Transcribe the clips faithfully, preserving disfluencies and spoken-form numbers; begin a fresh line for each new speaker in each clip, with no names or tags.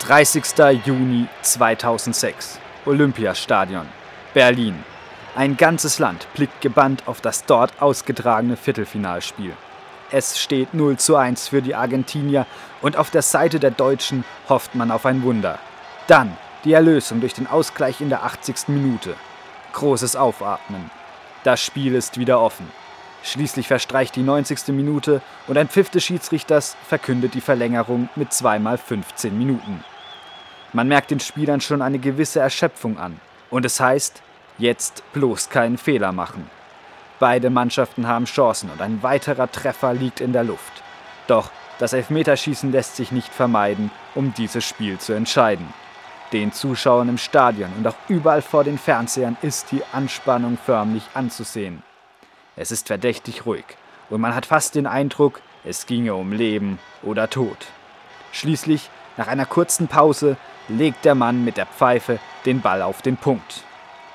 dreißigster Juni zweitausendsechs, Olympiastadion, Berlin. Ein ganzes Land blickt gebannt auf das dort ausgetragene Viertelfinalspiel. Es steht null zu eins für die Argentinier und auf der Seite der Deutschen hofft man auf ein Wunder. Dann die Erlösung durch den Ausgleich in der achtzigsten Minute. Großes Aufatmen. Das Spiel ist wieder offen. Schließlich verstreicht die neunzigste Minute und ein Pfiff des Schiedsrichters verkündet die Verlängerung mit zweimal fünfzehn Minuten. Man merkt den Spielern schon eine gewisse Erschöpfung an. Und es heißt, jetzt bloß keinen Fehler machen. Beide Mannschaften haben Chancen und ein weiterer Treffer liegt in der Luft. Doch das Elfmeterschießen lässt sich nicht vermeiden, um dieses Spiel zu entscheiden. Den Zuschauern im Stadion und auch überall vor den Fernsehern ist die Anspannung förmlich anzusehen. Es ist verdächtig ruhig und man hat fast den Eindruck, es ginge um Leben oder Tod. Schließlich, nach einer kurzen Pause, legt der Mann mit der Pfeife den Ball auf den Punkt.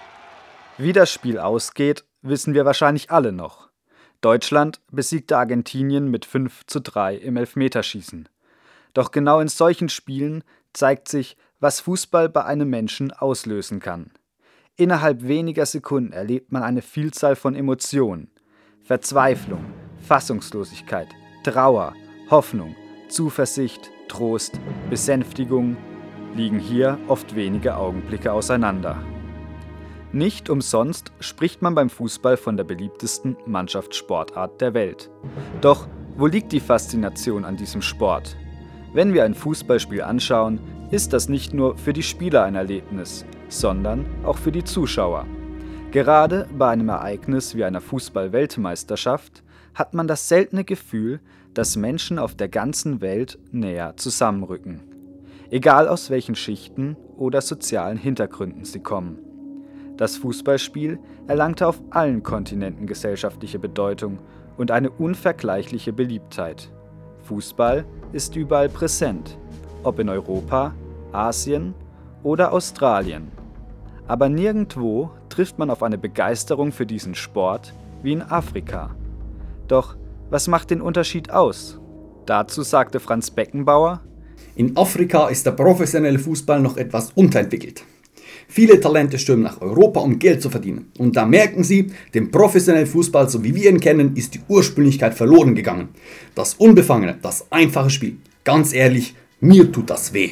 Wie das Spiel ausgeht, wissen wir wahrscheinlich alle noch. Deutschland besiegte Argentinien mit fünf zu drei im Elfmeterschießen. Doch genau in solchen Spielen zeigt sich, was Fußball bei einem Menschen auslösen kann. Innerhalb weniger Sekunden erlebt man eine Vielzahl von Emotionen. Verzweiflung, Fassungslosigkeit, Trauer, Hoffnung, Zuversicht, Trost, Besänftigung liegen hier oft wenige Augenblicke auseinander. Nicht umsonst spricht man beim Fußball von der beliebtesten Mannschaftssportart der Welt. Doch wo liegt die Faszination an diesem Sport? Wenn wir ein Fußballspiel anschauen, ist das nicht nur für die Spieler ein Erlebnis, sondern auch für die Zuschauer. Gerade bei einem Ereignis wie einer Fußball-Weltmeisterschaft hat man das seltene Gefühl, dass Menschen auf der ganzen Welt näher zusammenrücken. Egal aus welchen Schichten oder sozialen Hintergründen sie kommen. Das Fußballspiel erlangte auf allen Kontinenten gesellschaftliche Bedeutung und eine unvergleichliche Beliebtheit. Fußball ist überall präsent, ob in Europa, Asien oder Australien. Aber nirgendwo trifft man auf eine Begeisterung für diesen Sport wie in Afrika. Doch was macht den Unterschied aus? Dazu sagte Franz Beckenbauer:
In Afrika ist der professionelle Fußball noch etwas unterentwickelt. Viele Talente stürmen nach Europa, um Geld zu verdienen. Und da merken sie, dem professionellen Fußball, so wie wir ihn kennen, ist die Ursprünglichkeit verloren gegangen. Das Unbefangene, das einfache Spiel. Ganz ehrlich, mir tut das weh.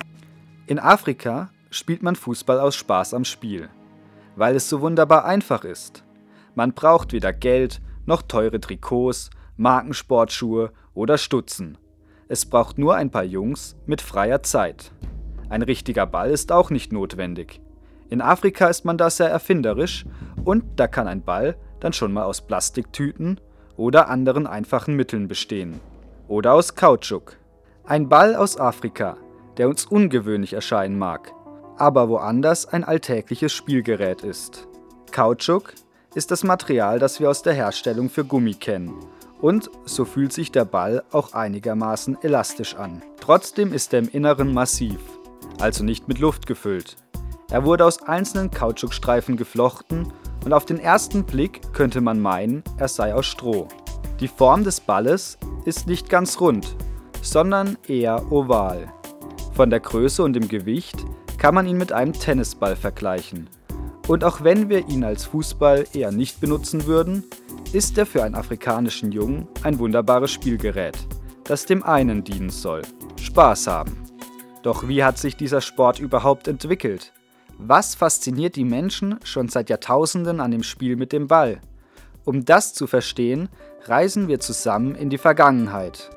In Afrika spielt man Fußball aus Spaß am Spiel, weil es so wunderbar einfach ist. Man braucht weder Geld noch teure Trikots, Markensportschuhe oder Stutzen. Es braucht nur ein paar Jungs mit freier Zeit. Ein richtiger Ball ist auch nicht notwendig. In Afrika ist man da sehr erfinderisch und da kann ein Ball dann schon mal aus Plastiktüten oder anderen einfachen Mitteln bestehen. Oder aus Kautschuk. Ein Ball aus Afrika, der uns ungewöhnlich erscheinen mag, aber woanders ein alltägliches Spielgerät ist. Kautschuk ist das Material, das wir aus der Herstellung für Gummi kennen. Und so fühlt sich der Ball auch einigermaßen elastisch an. Trotzdem ist er im Inneren massiv, also nicht mit Luft gefüllt. Er wurde aus einzelnen Kautschukstreifen geflochten und auf den ersten Blick könnte man meinen, er sei aus Stroh. Die Form des Balles ist nicht ganz rund, sondern eher oval. Von der Größe und dem Gewicht kann man ihn mit einem Tennisball vergleichen. Und auch wenn wir ihn als Fußball eher nicht benutzen würden, ist er für einen afrikanischen Jungen ein wunderbares Spielgerät, das dem einen dienen soll: Spaß haben. Doch wie hat sich dieser Sport überhaupt entwickelt? Was fasziniert die Menschen schon seit Jahrtausenden an dem Spiel mit dem Ball? Um das zu verstehen, reisen wir zusammen in die Vergangenheit.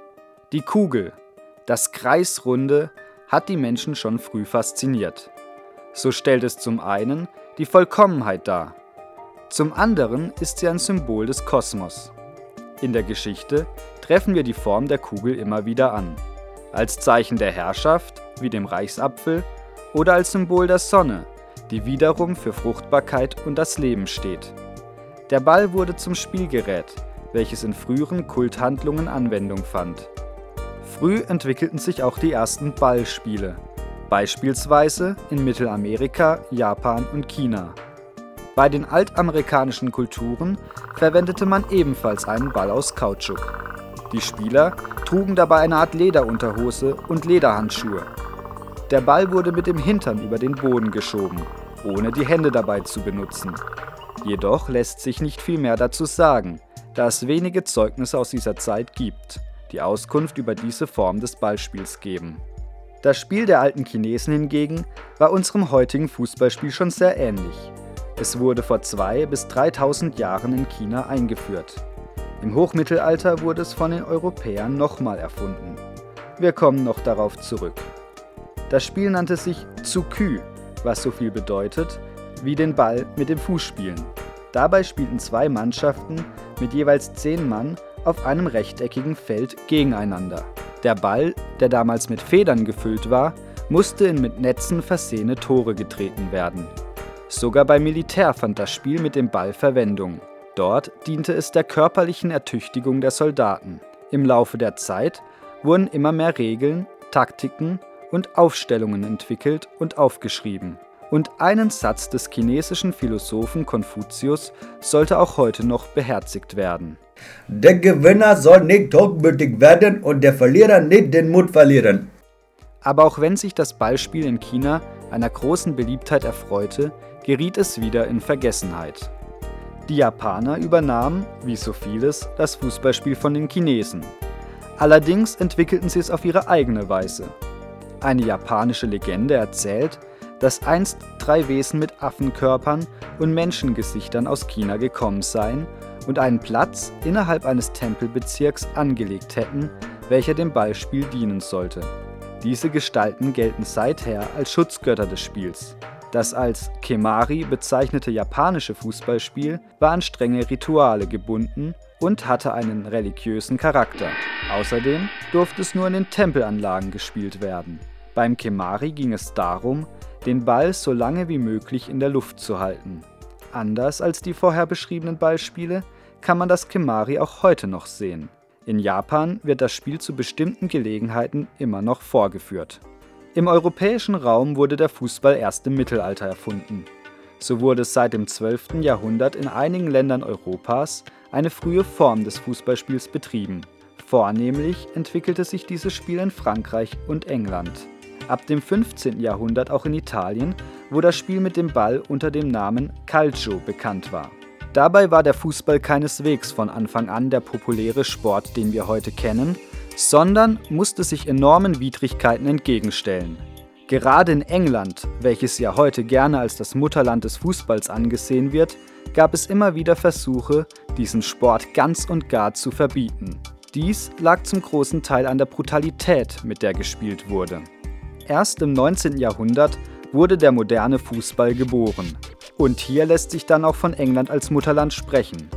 Die Kugel, das Kreisrunde, hat die Menschen schon früh fasziniert. So stellt es zum einen die Vollkommenheit dar. Zum anderen ist sie ein Symbol des Kosmos. In der Geschichte treffen wir die Form der Kugel immer wieder an. Als Zeichen der Herrschaft, wie dem Reichsapfel, oder als Symbol der Sonne, die wiederum für Fruchtbarkeit und das Leben steht. Der Ball wurde zum Spielgerät, welches in früheren Kulthandlungen Anwendung fand. Früh entwickelten sich auch die ersten Ballspiele, beispielsweise in Mittelamerika, Japan und China. Bei den altamerikanischen Kulturen verwendete man ebenfalls einen Ball aus Kautschuk. Die Spieler trugen dabei eine Art Lederunterhose und Lederhandschuhe. Der Ball wurde mit dem Hintern über den Boden geschoben, ohne die Hände dabei zu benutzen. Jedoch lässt sich nicht viel mehr dazu sagen, da es wenige Zeugnisse aus dieser Zeit gibt, die Auskunft über diese Form des Ballspiels geben. Das Spiel der alten Chinesen hingegen war unserem heutigen Fußballspiel schon sehr ähnlich. Es wurde vor zweitausend bis dreitausend Jahren in China eingeführt. Im Hochmittelalter wurde es von den Europäern nochmal erfunden. Wir kommen noch darauf zurück. Das Spiel nannte sich Zukü, was so viel bedeutet wie den Ball mit dem Fuß spielen. Dabei spielten zwei Mannschaften mit jeweils zehn Mann auf einem rechteckigen Feld gegeneinander. Der Ball, der damals mit Federn gefüllt war, musste in mit Netzen versehene Tore getreten werden. Sogar beim Militär fand das Spiel mit dem Ball Verwendung. Dort diente es der körperlichen Ertüchtigung der Soldaten. Im Laufe der Zeit wurden immer mehr Regeln, Taktiken und Aufstellungen entwickelt und aufgeschrieben. Und einen Satz des chinesischen Philosophen Konfuzius sollte auch heute noch beherzigt werden.
Der Gewinner soll nicht hochmütig werden und der Verlierer nicht den Mut verlieren.
Aber auch wenn sich das Ballspiel in China einer großen Beliebtheit erfreute, geriet es wieder in Vergessenheit. Die Japaner übernahmen, wie so vieles, das Fußballspiel von den Chinesen. Allerdings entwickelten sie es auf ihre eigene Weise. Eine japanische Legende erzählt, dass einst drei Wesen mit Affenkörpern und Menschengesichtern aus China gekommen seien und einen Platz innerhalb eines Tempelbezirks angelegt hätten, welcher dem Ballspiel dienen sollte. Diese Gestalten gelten seither als Schutzgötter des Spiels. Das als Kemari bezeichnete japanische Fußballspiel war an strenge Rituale gebunden und hatte einen religiösen Charakter. Außerdem durfte es nur in den Tempelanlagen gespielt werden. Beim Kemari ging es darum, den Ball so lange wie möglich in der Luft zu halten. Anders als die vorher beschriebenen Ballspiele kann man das Kemari auch heute noch sehen. In Japan wird das Spiel zu bestimmten Gelegenheiten immer noch vorgeführt. Im europäischen Raum wurde der Fußball erst im Mittelalter erfunden. So wurde seit dem zwölften Jahrhundert in einigen Ländern Europas eine frühe Form des Fußballspiels betrieben. Vornehmlich entwickelte sich dieses Spiel in Frankreich und England. Ab dem fünfzehnten Jahrhundert auch in Italien, wo das Spiel mit dem Ball unter dem Namen Calcio bekannt war. Dabei war der Fußball keineswegs von Anfang an der populäre Sport, den wir heute kennen, sondern musste sich enormen Widrigkeiten entgegenstellen. Gerade in England, welches ja heute gerne als das Mutterland des Fußballs angesehen wird, gab es immer wieder Versuche, diesen Sport ganz und gar zu verbieten. Dies lag zum großen Teil an der Brutalität, mit der gespielt wurde. Erst im neunzehnten Jahrhundert wurde der moderne Fußball geboren. Und hier lässt sich dann auch von England als Mutterland sprechen.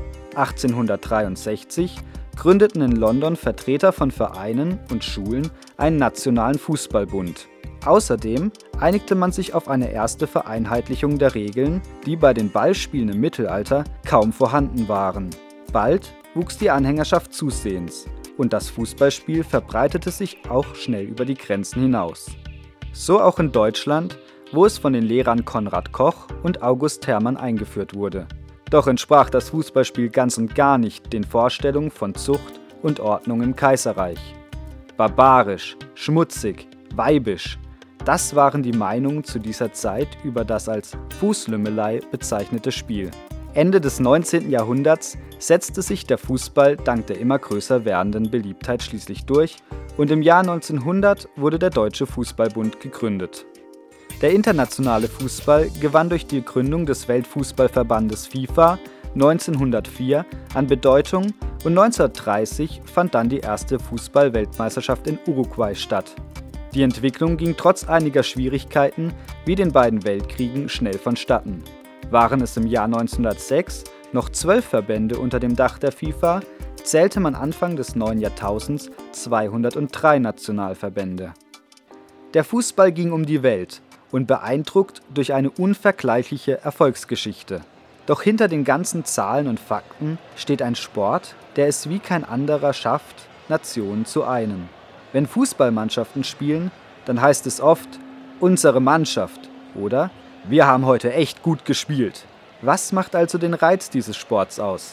achtzehnhundertdreiundsechzig gründeten in London Vertreter von Vereinen und Schulen einen nationalen Fußballbund. Außerdem einigte man sich auf eine erste Vereinheitlichung der Regeln, die bei den Ballspielen im Mittelalter kaum vorhanden waren. Bald wuchs die Anhängerschaft zusehends und das Fußballspiel verbreitete sich auch schnell über die Grenzen hinaus. So auch in Deutschland, wo es von den Lehrern Konrad Koch und August Hermann eingeführt wurde. Doch entsprach das Fußballspiel ganz und gar nicht den Vorstellungen von Zucht und Ordnung im Kaiserreich. Barbarisch, schmutzig, weibisch, das waren die Meinungen zu dieser Zeit über das als Fußlümmelei bezeichnete Spiel. Ende des neunzehnten Jahrhunderts setzte sich der Fußball dank der immer größer werdenden Beliebtheit schließlich durch und im Jahr neunzehnhundert wurde der Deutsche Fußballbund gegründet. Der internationale Fußball gewann durch die Gründung des Weltfußballverbandes FIFA neunzehnhundertvier an Bedeutung und neunzehnhundertdreißig fand dann die erste Fußball-Weltmeisterschaft in Uruguay statt. Die Entwicklung ging trotz einiger Schwierigkeiten wie den beiden Weltkriegen schnell vonstatten. Waren es im Jahr neunzehnhundertsechs noch zwölf Verbände unter dem Dach der FIFA, zählte man Anfang des neuen Jahrtausends zweihundertdrei Nationalverbände. Der Fußball ging um die Welt und beeindruckt durch eine unvergleichliche Erfolgsgeschichte. Doch hinter den ganzen Zahlen und Fakten steht ein Sport, der es wie kein anderer schafft, Nationen zu einen. Wenn Fußballmannschaften spielen, dann heißt es oft, unsere Mannschaft oder wir haben heute echt gut gespielt. Was macht also den Reiz dieses Sports aus?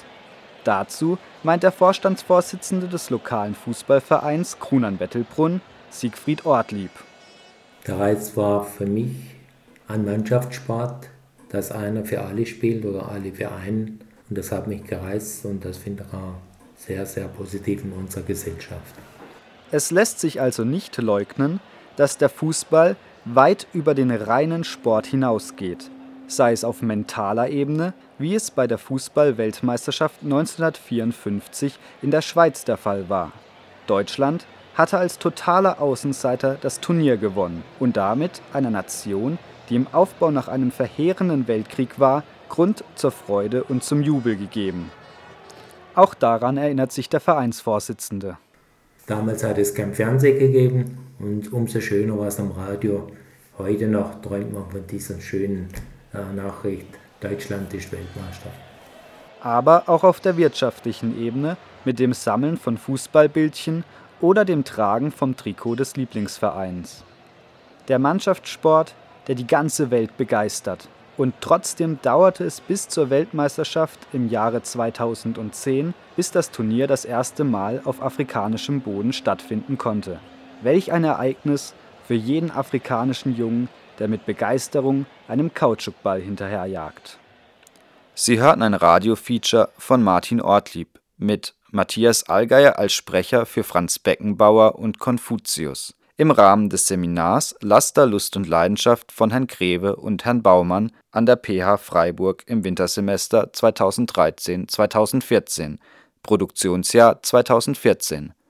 Dazu meint der Vorstandsvorsitzende des lokalen Fußballvereins Grunern-Bettelbrunn, Siegfried Ortlieb.
Der Reiz war für mich ein Mannschaftssport, dass einer für alle spielt oder alle für einen. Und das hat mich gereizt und das finde ich auch sehr, sehr positiv in unserer Gesellschaft.
Es lässt sich also nicht leugnen, dass der Fußball weit über den reinen Sport hinausgeht, sei es auf mentaler Ebene, wie es bei der Fußball-Weltmeisterschaft neunzehnhundertvierundfünfzig in der Schweiz der Fall war. Deutschland hatte als totaler Außenseiter das Turnier gewonnen und damit einer Nation, die im Aufbau nach einem verheerenden Weltkrieg war, Grund zur Freude und zum Jubel gegeben. Auch daran erinnert sich der Vereinsvorsitzende.
Damals hat es kein Fernsehen gegeben und umso schöner war es am Radio. Heute noch träumt man von dieser schönen äh, Nachricht, Deutschland ist Weltmeister.
Aber auch auf der wirtschaftlichen Ebene mit dem Sammeln von Fußballbildchen oder dem Tragen vom Trikot des Lieblingsvereins. Der Mannschaftssport, der die ganze Welt begeistert. Und trotzdem dauerte es bis zur Weltmeisterschaft im Jahre zweitausendzehn, bis das Turnier das erste Mal auf afrikanischem Boden stattfinden konnte. Welch ein Ereignis für jeden afrikanischen Jungen, der mit Begeisterung einem Kautschukball hinterherjagt. Sie hörten ein Radiofeature von Martin Ortlieb mit Matthias Allgeier als Sprecher für Franz Beckenbauer und Konfuzius im Rahmen des Seminars Laster, Lust und Leidenschaft von Herrn Greve und Herrn Baumann an der P H Freiburg im Wintersemester zweitausenddreizehn zweitausendvierzehn, Produktionsjahr zweitausendvierzehn